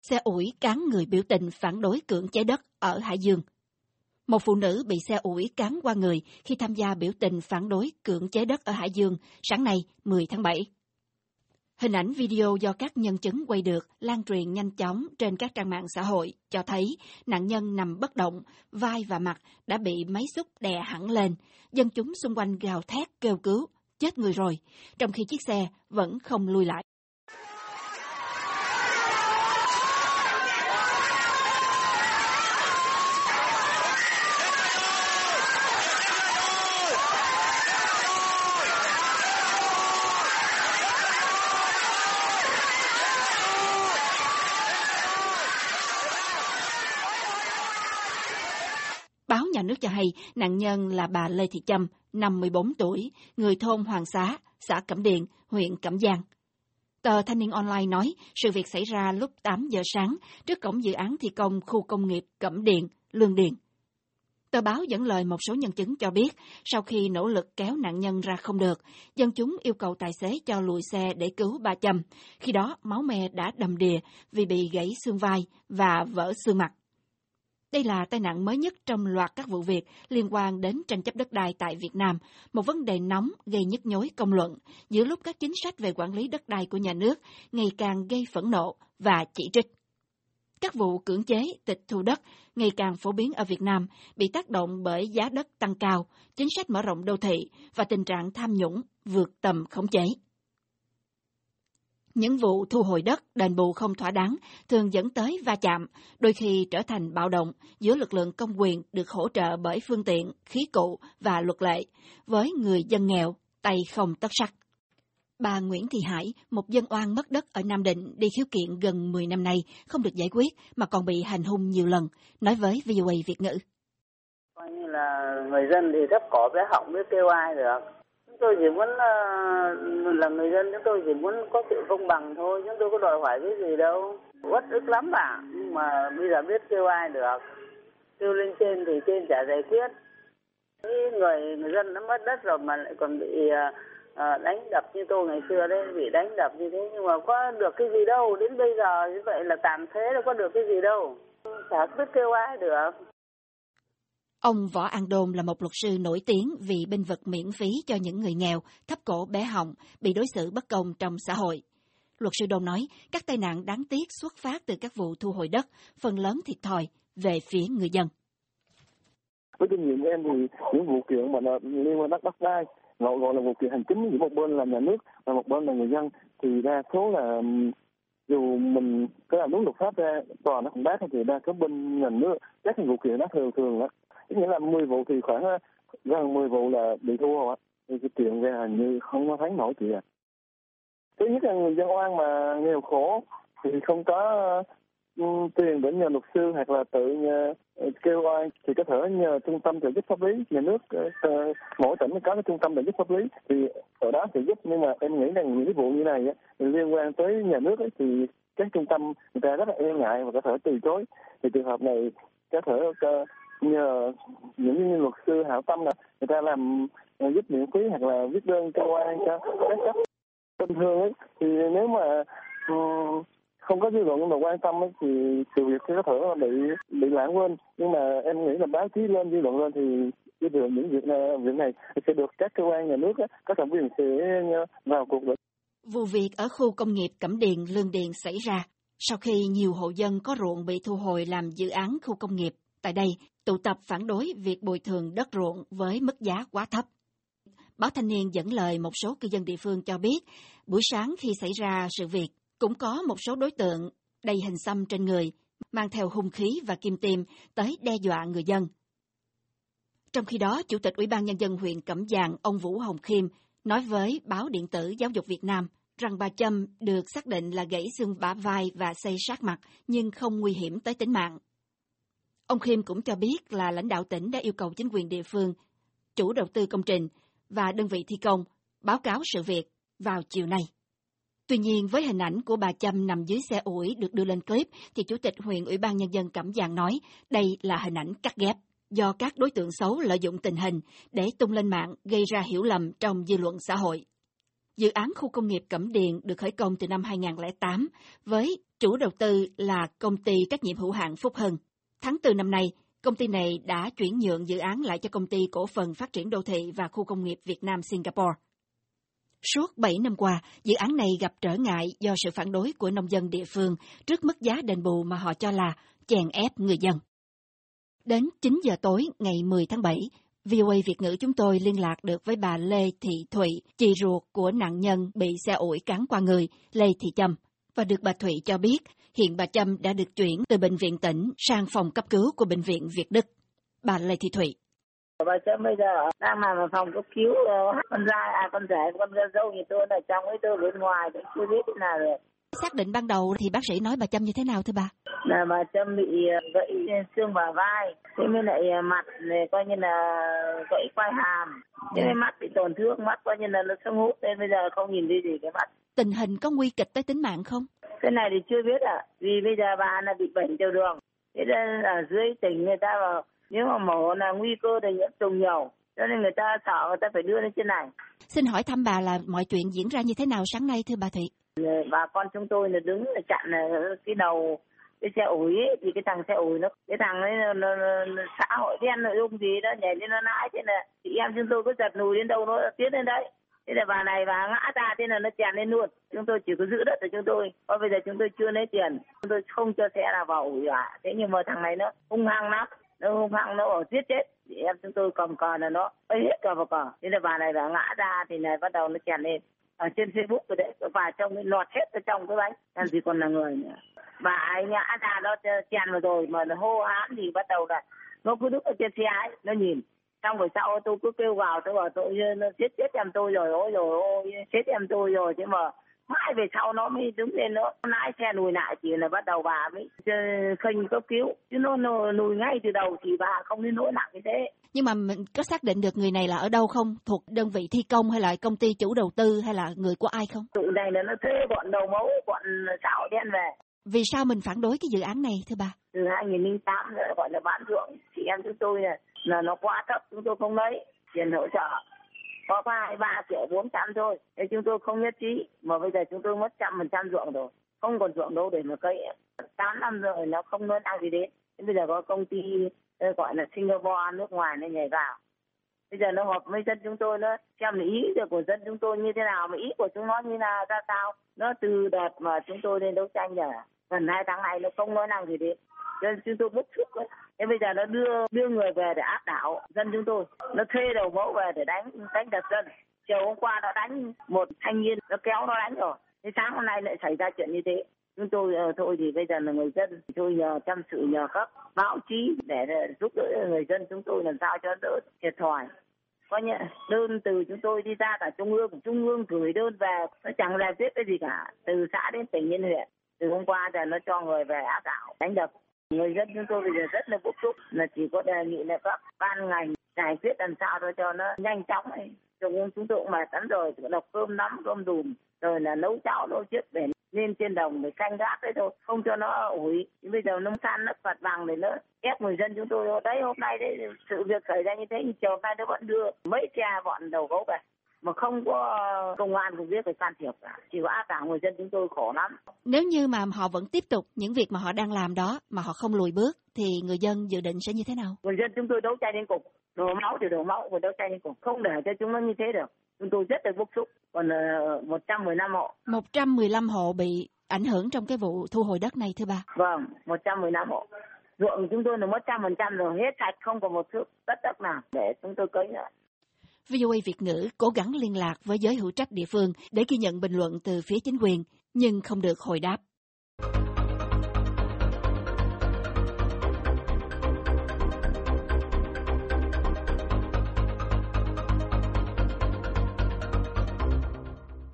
Xe ủi cán người biểu tình phản đối cưỡng chế đất ở Hải Dương. Một phụ nữ bị xe ủi cán qua người khi tham gia biểu tình phản đối cưỡng chế đất ở Hải Dương sáng nay 10 tháng 7. Hình ảnh video do các nhân chứng quay được lan truyền nhanh chóng trên các trang mạng xã hội cho thấy nạn nhân nằm bất động, vai và mặt đã bị máy xúc đè hẳn lên. Dân chúng xung quanh gào thét kêu cứu, chết người rồi, trong khi chiếc xe vẫn không lui lại. Báo Nhà nước cho hay nạn nhân là bà Lê Thị Trâm, 54 tuổi, người thôn Hoàng Xá, xã Cẩm Điền, huyện Cẩm Giang. Tờ Thanh niên Online nói sự việc xảy ra lúc 8 giờ sáng trước cổng dự án thi công khu công nghiệp Cẩm Điền, Lương Điền. Tờ báo dẫn lời một số nhân chứng cho biết sau khi nỗ lực kéo nạn nhân ra không được, dân chúng yêu cầu tài xế cho lùi xe để cứu bà Trâm. Khi đó máu me đã đầm đìa vì bị gãy xương vai và vỡ xương mặt. Đây là tai nạn mới nhất trong loạt các vụ việc liên quan đến tranh chấp đất đai tại Việt Nam, một vấn đề nóng gây nhức nhối công luận, giữa lúc các chính sách về quản lý đất đai của nhà nước ngày càng gây phẫn nộ và chỉ trích. Các vụ cưỡng chế, tịch thu đất ngày càng phổ biến ở Việt Nam bị tác động bởi giá đất tăng cao, chính sách mở rộng đô thị và tình trạng tham nhũng vượt tầm khống chế. Những vụ thu hồi đất, đền bù không thỏa đáng thường dẫn tới va chạm, đôi khi trở thành bạo động giữa lực lượng công quyền được hỗ trợ bởi phương tiện, khí cụ và luật lệ, với người dân nghèo, tay không tất sắt. Bà Nguyễn Thị Hải, một dân oan mất đất ở Nam Định đi khiếu kiện gần 10 năm nay, không được giải quyết mà còn bị hành hung nhiều lần, nói với VOA Việt ngữ. Coi như là người dân thì thấp cổ bé họng biết kêu ai được. Chúng tôi chỉ muốn là người dân, chúng tôi chỉ muốn có sự công bằng thôi, chúng tôi có đòi hỏi cái gì đâu. Uất ức lắm ạ, nhưng mà bây giờ biết kêu ai được. Kêu lên trên thì trên chả giải quyết. Người dân nó mất đất rồi mà lại còn bị đánh đập như tôi ngày xưa đấy, bị đánh đập như thế nhưng mà có được cái gì đâu, đến bây giờ như vậy là tàn phế đâu có được cái gì đâu, chả biết kêu ai được. Ông Võ An Đôn là một luật sư nổi tiếng vì bênh vực miễn phí cho những người nghèo, thấp cổ bé họng, bị đối xử bất công trong xã hội. Luật sư Đôn nói các tai nạn đáng tiếc xuất phát từ các vụ thu hồi đất, phần lớn thiệt thòi về phía người dân. Với kinh nghiệm của em thì những vụ kiện mà liên quan đến đất đai, gọi là vụ kiện hành chính, giữa một bên là nhà nước và một bên là người dân, thì đa số là dù mình có làm đúng luật pháp ra, tòa nó không đáp thì đa số bên nhà nước các vụ kiện đó thường đó. Nghĩa là 10 vụ thì khoảng gần 10 vụ là bị thu hồi, thì cái tiền ra hình như không có thấy nổi tiền. Thứ nhất là người dân oan mà nghèo khổ thì không có tiền để nhờ luật sư hoặc là tự kêu oan thì có thể nhờ trung tâm trợ giúp pháp lý nhà nước, mỗi tỉnh có cái trung tâm trợ giúp pháp lý thì ở đó sẽ giúp. Nhưng mà em nghĩ rằng những cái vụ như này liên quan tới nhà nước thì các trung tâm người ta rất là e ngại và có thể từ chối. Thì trường hợp này có thể nhờ những luật sư hảo tâm là người ta làm giúp miễn phí hoặc là viết đơn kêu oan cho các cấp. Bình thường thì nếu mà không có dư luận mà quan tâm thì sự việc có thể bị lãng quên, nhưng mà em nghĩ là báo chí lên, dư luận lên thì những việc này sẽ được các cơ quan nhà nước có thẩm quyền sẽ vào cuộc được. Vụ việc ở khu công nghiệp Cẩm Điền, Lương Điền xảy ra sau khi nhiều hộ dân có ruộng bị thu hồi làm dự án khu công nghiệp tại đây tụ tập phản đối việc bồi thường đất ruộng với mức giá quá thấp. Báo Thanh niên dẫn lời một số cư dân địa phương cho biết, buổi sáng khi xảy ra sự việc, cũng có một số đối tượng đầy hình xăm trên người, mang theo hung khí và kim tiêm tới đe dọa người dân. Trong khi đó, Chủ tịch Ủy ban Nhân dân huyện Cẩm Giàng, ông Vũ Hồng Khiêm, nói với báo điện tử Giáo dục Việt Nam rằng bà Trâm được xác định là gãy xương bả vai và xây sát mặt, nhưng không nguy hiểm tới tính mạng. Ông Khiêm cũng cho biết là lãnh đạo tỉnh đã yêu cầu chính quyền địa phương, chủ đầu tư công trình và đơn vị thi công báo cáo sự việc vào chiều nay. Tuy nhiên, với hình ảnh của bà Trâm nằm dưới xe ủi được đưa lên clip, thì Chủ tịch huyện Ủy ban Nhân dân Cẩm Giàng nói đây là hình ảnh cắt ghép, do các đối tượng xấu lợi dụng tình hình để tung lên mạng gây ra hiểu lầm trong dư luận xã hội. Dự án khu công nghiệp Cẩm Điền được khởi công từ năm 2008 với Chủ đầu tư là công ty trách nhiệm hữu hạn Phúc Hưng. Tháng 4 năm nay, công ty này đã chuyển nhượng dự án lại cho công ty cổ phần phát triển đô thị và khu công nghiệp Việt Nam Singapore. Suốt 7 năm qua, dự án này gặp trở ngại do sự phản đối của nông dân địa phương trước mức giá đền bù mà họ cho là chèn ép người dân. Đến 9 giờ tối ngày 10 tháng 7, VOA Việt ngữ chúng tôi liên lạc được với bà Lê Thị Thụy, chị ruột của nạn nhân bị xe ủi cán qua người, Lê Thị Trâm, và được bà Thụy cho biết hiện bà Trâm đã được chuyển từ bệnh viện tỉnh sang phòng cấp cứu của bệnh viện Việt Đức. Bà Lê Thị Thụy: Bà Trâm bây giờ đang nằm ở phòng cấp cứu, con rể, con dâu thì tôi ở trong ấy, tôi bên ngoài, tôi chưa biết thế nào được. Xác định ban đầu thì bác sĩ nói bà Trâm như thế nào thưa bà? Là bà Trâm bị gãy xương bả vai, thế mới lại mặt này coi như là gãy quai hàm, thế nên mắt bị tổn thương, mắt coi như là nó sưng húp, nên bây giờ không nhìn thấy gì cái mắt. Tình hình có nguy kịch tới tính mạng không? Cái này thì chưa biết vì bây giờ bà là bị bệnh tiểu đường, thế nên ở dưới tỉnh người ta vào nếu mà mổ là nguy cơ thì nhiễm trùng nhiều, cho nên người ta sợ, người ta phải đưa lên trên này. Xin hỏi thăm bà là mọi chuyện diễn ra như thế nào sáng nay thưa bà Thụy? Bà con chúng tôi là đứng là chặn cái đầu cái xe ủi ấy, thì cái thằng xe ủi cái thằng ấy nó xã hội đen nội dung gì đó nhảy lên nó nãi, thế là chị em chúng tôi cứ giật lùi đến đâu nó tiến lên đấy. Thế là bà này bà ngã ra, thế là nó chèn lên luôn. Chúng tôi chỉ có giữ đất của chúng tôi. Còn bây giờ chúng tôi chưa lấy tiền, chúng tôi không cho xe nào vào ủi cả. Thế nhưng mà thằng này nó hung hăng lắm, nó ở giết chết. Thì em chúng tôi cầm cờ là nó ấy hết cờ vào cờ. Thế là bà này bà ngã ra thì này bắt đầu nó chèn lên. Ở trên Facebook rồi đấy, và trong cái lọt hết ở trong cái bánh, làm gì còn là người nữa. Bà ấy ngã ra nó chèn vào rồi mà nó hô hán thì bắt đầu là nó cứ đứng ở trên xe ấy, nó nhìn. Xong rồi sau tôi cứ kêu vào, tôi bảo tôi nó chết em tôi rồi, ôi chết em tôi rồi, thế mà mãi về sau nó mới đứng lên, nó lái xe lùi lại thì là bắt đầu bà mới khênh cấp cứu, chứ nó lùi ngay từ đầu thì bà không đến nỗi nặng như thế. Nhưng mà mình có xác định được người này là ở đâu không? Thuộc đơn vị thi công hay là công ty chủ đầu tư hay là người của ai không? Tụi này là nó thuê bọn đầu mẫu, bọn xã hội đen về. Vì sao mình phản đối cái dự án này thưa bà? Từ 2008 nữa gọi là bán ruộng, chị em chúng tôi là nó quá thấp, chúng tôi không lấy tiền hỗ trợ. Có 3 triệu 400 thôi, thế chúng tôi không nhất trí, mà bây giờ chúng tôi mất 100% ruộng rồi, không còn ruộng đâu để mà cấy. 8 năm rồi nó không nói năng gì đến, thế bây giờ có công ty gọi là Singapore nước ngoài nó nhảy vào. Bây giờ nó họp với dân chúng tôi, nó xem ý của dân chúng tôi như thế nào, mà ý của chúng nó như là ra sao. Nó từ đợt mà chúng tôi lên đấu tranh rồi, gần 2 tháng này nó không nói năng gì đến. Nên chúng tôi bức xúc đấy. Thế bây giờ nó đưa người về để áp đảo dân chúng tôi. Nó thuê đầu mẫu về để đánh đập dân. Chiều hôm qua nó đánh một thanh niên, nó kéo nó đánh rồi. Thế sáng hôm nay lại xảy ra chuyện như thế. Chúng tôi thôi thì bây giờ là người dân, tôi nhờ chăm sự nhờ các báo chí để giúp đỡ người dân chúng tôi làm sao cho đỡ thiệt thòi. Coi như đơn từ chúng tôi đi ra cả trung ương gửi đơn về, nó chẳng giải quyết cái gì cả, từ xã đến tỉnh đến huyện. Từ hôm qua giờ nó cho người về áp đảo, đánh đập. Người dân chúng tôi bây giờ rất là bức xúc, là chỉ có đề nghị là các ban ngành giải quyết làm sao cho nó nhanh chóng ấy. Chúng tôi cũng mệt lắm rồi, đọc cơm nắm, cơm đùm, rồi là nấu cháo, nấu chiếc để lên trên đồng để canh gác đấy thôi, không cho nó ủi. Bây giờ nông sản nó phạt bằng để nó ép người dân chúng tôi. Đấy, hôm nay đấy sự việc xảy ra như thế, nhưng chiều nay nó vẫn đưa mấy xe bọn đầu gấu về. Mà không có công an cũng biết phải can thiệp cả, chỉ có áp đảo người dân chúng tôi khổ lắm. Nếu như mà họ vẫn tiếp tục những việc mà họ đang làm đó, mà họ không lùi bước, thì người dân dự định sẽ như thế nào? Người dân chúng tôi đấu tranh đến cùng, đổ máu thì đổ máu, và đấu tranh đến cùng, không để cho chúng nó như thế được. Chúng tôi rất là bức xúc. Còn 115 hộ. 115 hộ bị ảnh hưởng trong cái vụ thu hồi đất này thưa bà? Vâng, 115 hộ. Ruộng chúng tôi là mất 100% rồi, hết sạch, không còn một chút tất đất nào để chúng tôi cấy nữa. VOA Việt ngữ cố gắng liên lạc với giới hữu trách địa phương để ghi nhận bình luận từ phía chính quyền, nhưng không được hồi đáp.